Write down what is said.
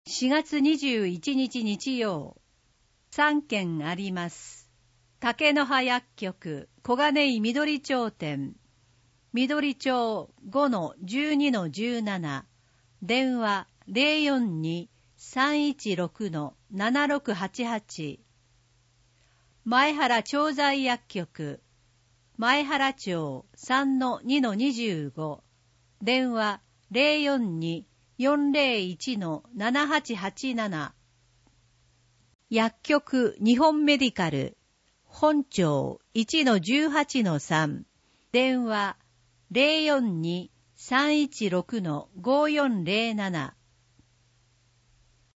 4月21日日曜、3件あります。竹の葉薬局、小金井緑町店、緑町 5-12-17、電話 042-316-7688。前原調剤薬局、前原町 3-2-25、電話 042-401-7887。薬局日本メディカル、本町 1-18-3、電話 042-316-5407。